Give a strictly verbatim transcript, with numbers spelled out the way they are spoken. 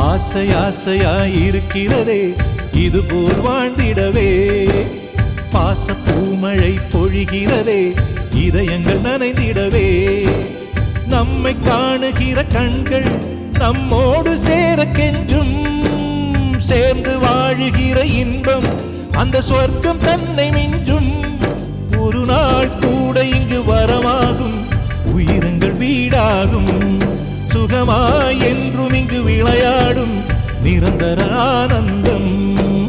ஆசை ஆசையாயிருக்கிறதே இது போல் வாழ்ந்திடவே. பாச பூமழை பொழிகிறதே இதயங்கள் நனைந்திடவே. நம்மை காணுகிற கண்கள் நம்மோடு சேர கெஞ்சும். சேர்ந்து வாழுகிற இன்பம் அந்த சொர்க்கம் தன்னை மிஞ்சும். ஒரு நாள் கூட இங்கு வரமாகும் உயிரங்கள் வீடாகும். சுகமாய் என்றும் இங்கு விளையாடும் நிரந்தர ஆனந்தம்.